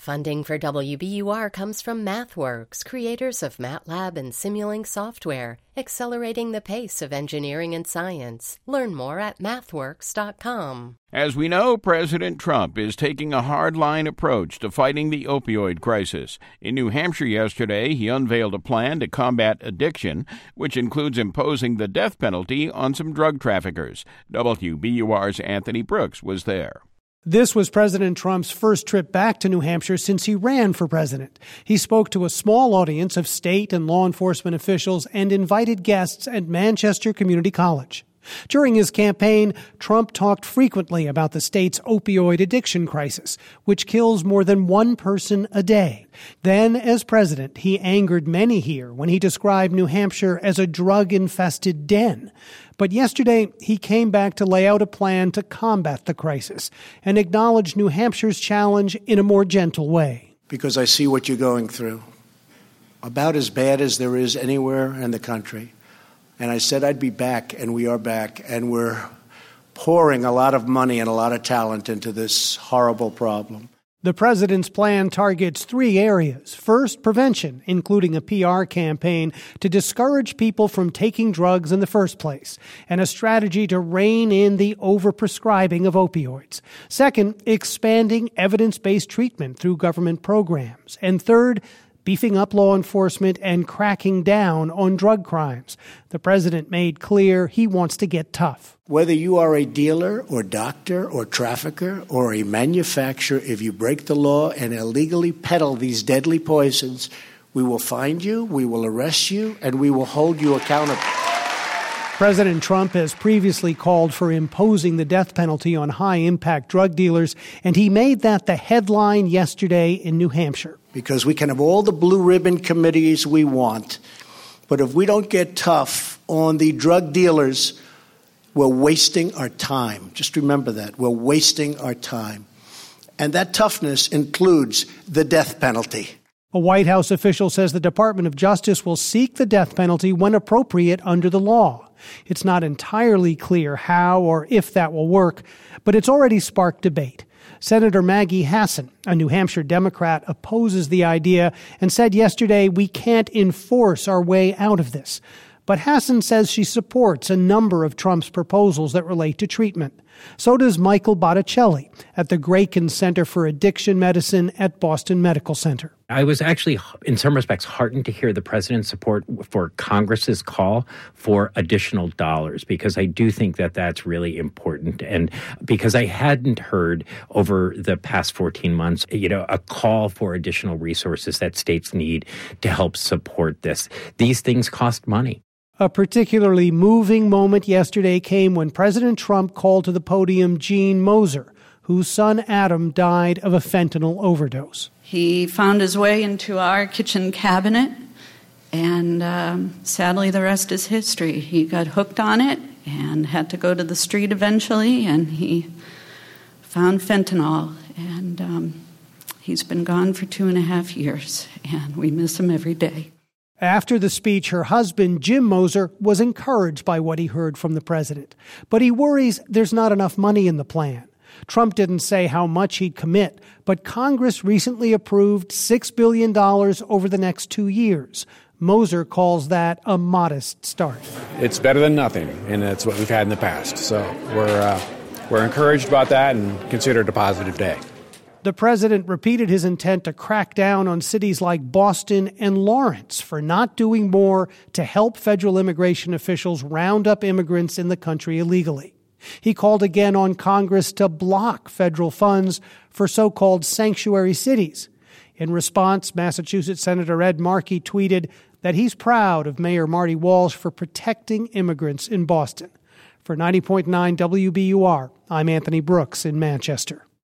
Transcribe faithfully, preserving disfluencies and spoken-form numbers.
Funding for W B U R comes from MathWorks, creators of MATLAB and Simulink software, accelerating the pace of engineering and science. Learn more at mathworks dot com. As we know, President Trump is taking a hardline approach to fighting the opioid crisis. In New Hampshire yesterday, he unveiled a plan to combat addiction, which includes imposing the death penalty on some drug traffickers. W B U R's Anthony Brooks was there. This was President Trump's first trip back to New Hampshire since he ran for president. He spoke to a small audience of state and law enforcement officials and invited guests at Manchester Community College. During his campaign, Trump talked frequently about the state's opioid addiction crisis, which kills more than one person a day. Then, as president, he angered many here when he described New Hampshire as a drug-infested den. But yesterday, he came back to lay out a plan to combat the crisis and acknowledge New Hampshire's challenge in a more gentle way. Because I see what you're going through, about as bad as there is anywhere in the country. And I said I'd be back, and we are back, and we're pouring a lot of money and a lot of talent into this horrible problem. The president's plan targets three areas. First, prevention, including a P R campaign to discourage people from taking drugs in the first place, and a strategy to rein in the overprescribing of opioids. Second, expanding evidence-based treatment through government programs. And third, beefing up law enforcement and cracking down on drug crimes. The president made clear he wants to get tough. Whether you are a dealer or doctor or trafficker or a manufacturer, if you break the law and illegally peddle these deadly poisons, we will find you, we will arrest you, and we will hold you accountable. President Trump has previously called for imposing the death penalty on high-impact drug dealers, and he made that the headline yesterday in New Hampshire. Because we can have all the blue ribbon committees we want, but if we don't get tough on the drug dealers, we're wasting our time. Just remember that. We're wasting our time. And that toughness includes the death penalty. A White House official says the Department of Justice will seek the death penalty when appropriate under the law. It's not entirely clear how or if that will work, but it's already sparked debate. Senator Maggie Hassan, a New Hampshire Democrat, opposes the idea and said yesterday we can't enforce our way out of this. But Hassan says she supports a number of Trump's proposals that relate to treatment. So does Michael Botticelli at the Grayken Center for Addiction Medicine at Boston Medical Center. I was actually, in some respects, heartened to hear the president's support for Congress's call for additional dollars, because I do think that that's really important. And because I hadn't heard over the past fourteen months, you know, a call for additional resources that states need to help support this. These things cost money. A particularly moving moment yesterday came when President Trump called to the podium Gene Moser, whose son Adam died of a fentanyl overdose. He found his way into our kitchen cabinet, and um, sadly the rest is history. He got hooked on it and had to go to the street eventually, and he found fentanyl. And um, he's been gone for two and a half years, and we miss him every day. After the speech, her husband, Jim Moser, was encouraged by what he heard from the president. But he worries there's not enough money in the plan. Trump didn't say how much he'd commit, but Congress recently approved six billion dollars over the next two years. Moser calls that a modest start. It's better than nothing, and that's what we've had in the past. So we're uh, we're encouraged about that and consider it a positive day. The president repeated his intent to crack down on cities like Boston and Lawrence for not doing more to help federal immigration officials round up immigrants in the country illegally. He called again on Congress to block federal funds for so-called sanctuary cities. In response, Massachusetts Senator Ed Markey tweeted that he's proud of Mayor Marty Walsh for protecting immigrants in Boston. For ninety point nine W B U R, I'm Anthony Brooks in Manchester.